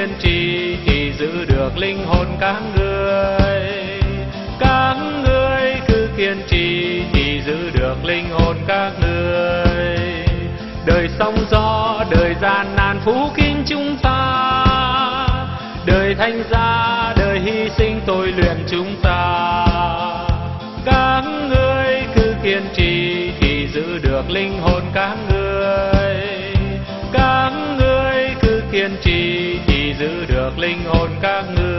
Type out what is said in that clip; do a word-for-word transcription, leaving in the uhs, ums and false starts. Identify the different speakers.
Speaker 1: kiên trì thì giữ được linh hồn các ngươi. Các ngươi cứ kiên trì thì giữ được linh hồn các ngươi. Đời sóng gió, đời gian nan phú kính chúng ta, đời thánh giá, đời hy sinh tôi luyện chúng ta. Các ngươi cứ kiên trì thì giữ được linh hồn các ngươi. Các ngươi cứ kiên trì thì giữ được linh hồn các ngươi.